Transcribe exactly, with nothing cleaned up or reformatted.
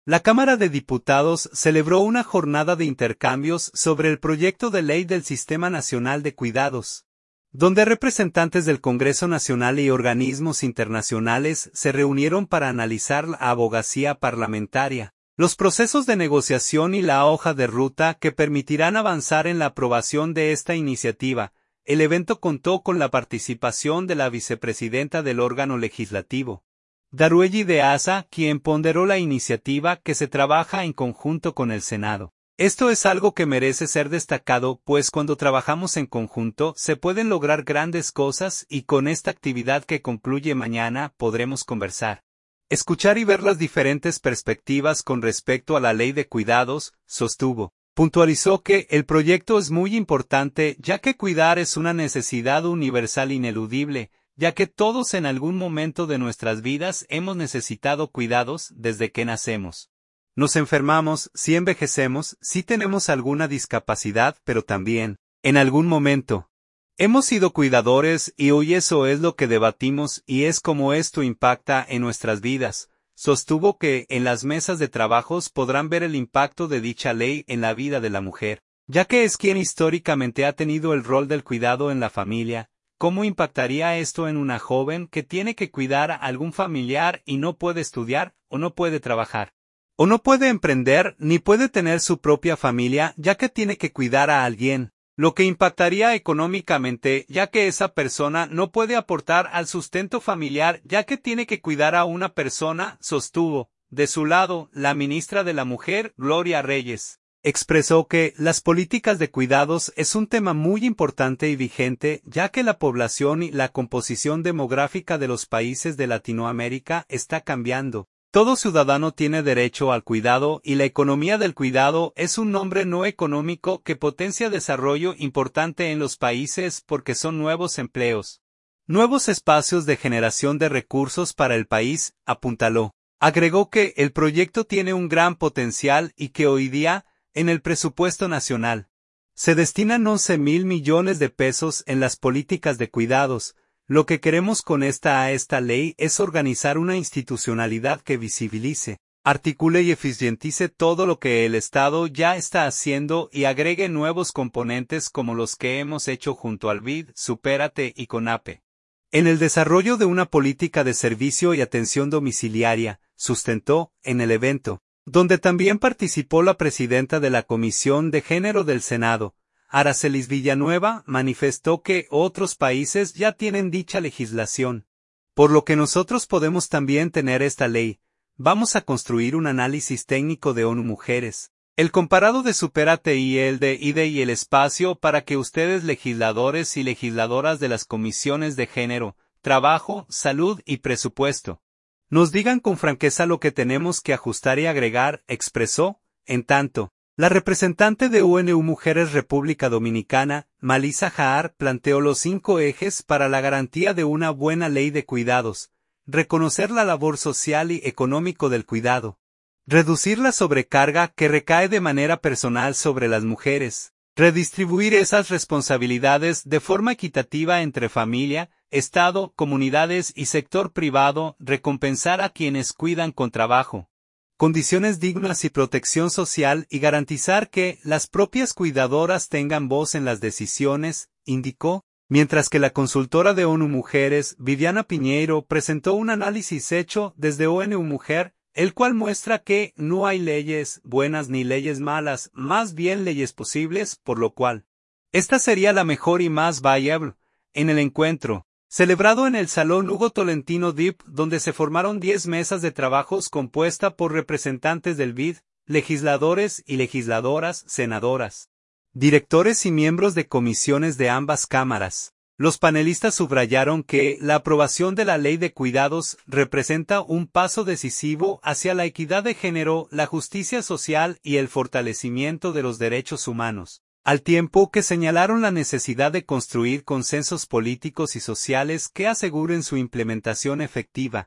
La Cámara de Diputados celebró una jornada de intercambios sobre el proyecto de ley del Sistema Nacional de Cuidados, donde representantes del Congreso Nacional y organismos internacionales se reunieron para analizar la abogacía parlamentaria, los procesos de negociación y la hoja de ruta que permitirán avanzar en la aprobación de esta iniciativa. El evento contó con la participación de la vicepresidenta del órgano legislativo, Daruelli de Asa, quien ponderó la iniciativa que se trabaja en conjunto con el Senado. Esto es algo que merece ser destacado, pues cuando trabajamos en conjunto se pueden lograr grandes cosas y con esta actividad que concluye mañana podremos conversar, escuchar y ver las diferentes perspectivas con respecto a la ley de cuidados, sostuvo. Puntualizó que el proyecto es muy importante ya que cuidar es una necesidad universal ineludible, ya que todos en algún momento de nuestras vidas hemos necesitado cuidados desde que nacemos. Nos enfermamos, si envejecemos, si tenemos alguna discapacidad, pero también, en algún momento, hemos sido cuidadores y hoy eso es lo que debatimos y es cómo esto impacta en nuestras vidas. Sostuvo que en las mesas de trabajos podrán ver el impacto de dicha ley en la vida de la mujer, ya que es quien históricamente ha tenido el rol del cuidado en la familia. ¿Cómo impactaría esto en una joven que tiene que cuidar a algún familiar y no puede estudiar, o no puede trabajar, o no puede emprender, ni puede tener su propia familia, ya que tiene que cuidar a alguien? Lo que impactaría económicamente, ya que esa persona no puede aportar al sustento familiar, ya que tiene que cuidar a una persona, sostuvo. De su lado, la ministra de la Mujer, Gloria Reyes, expresó que las políticas de cuidados es un tema muy importante y vigente, ya que la población y la composición demográfica de los países de Latinoamérica está cambiando. Todo ciudadano tiene derecho al cuidado y la economía del cuidado es un nombre no económico que potencia desarrollo importante en los países porque son nuevos empleos, nuevos espacios de generación de recursos para el país, apuntaló. Agregó que el proyecto tiene un gran potencial y que hoy día, en el presupuesto nacional, se destinan once mil millones de pesos en las políticas de cuidados. Lo que queremos con esta a esta ley es organizar una institucionalidad que visibilice, articule y eficientice todo lo que el Estado ya está haciendo y agregue nuevos componentes como los que hemos hecho junto al B I D, Supérate y CONAPE. En el desarrollo de una política de servicio y atención domiciliaria, sustentó, en el evento, donde también participó la presidenta de la Comisión de Género del Senado, Aracelis Villanueva, manifestó que otros países ya tienen dicha legislación, por lo que nosotros podemos también tener esta ley. Vamos a construir un análisis técnico de ONU Mujeres, el comparado de Supérate y el de I D E y el espacio para que ustedes legisladores y legisladoras de las comisiones de género, trabajo, salud y presupuesto, nos digan con franqueza lo que tenemos que ajustar y agregar, expresó. En tanto, la representante de ONU Mujeres República Dominicana, Malisa Jaar, planteó los cinco ejes para la garantía de una buena ley de cuidados: reconocer la labor social y económico del cuidado, reducir la sobrecarga que recae de manera personal sobre las mujeres, redistribuir esas responsabilidades de forma equitativa entre familia, Estado, comunidades y sector privado, recompensar a quienes cuidan con trabajo, condiciones dignas y protección social y garantizar que las propias cuidadoras tengan voz en las decisiones, indicó, mientras que la consultora de ONU Mujeres, Viviana Piñeiro, presentó un análisis hecho desde ONU Mujer, el cual muestra que no hay leyes buenas ni leyes malas, más bien leyes posibles, por lo cual esta sería la mejor y más viable. En el encuentro, celebrado en el Salón Hugo Tolentino D I P, donde se formaron diez mesas de trabajos compuesta por representantes del B I D, legisladores y legisladoras, senadoras, directores y miembros de comisiones de ambas cámaras. Los panelistas subrayaron que la aprobación de la Ley de Cuidados representa un paso decisivo hacia la equidad de género, la justicia social y el fortalecimiento de los derechos humanos, al tiempo que señalaron la necesidad de construir consensos políticos y sociales que aseguren su implementación efectiva.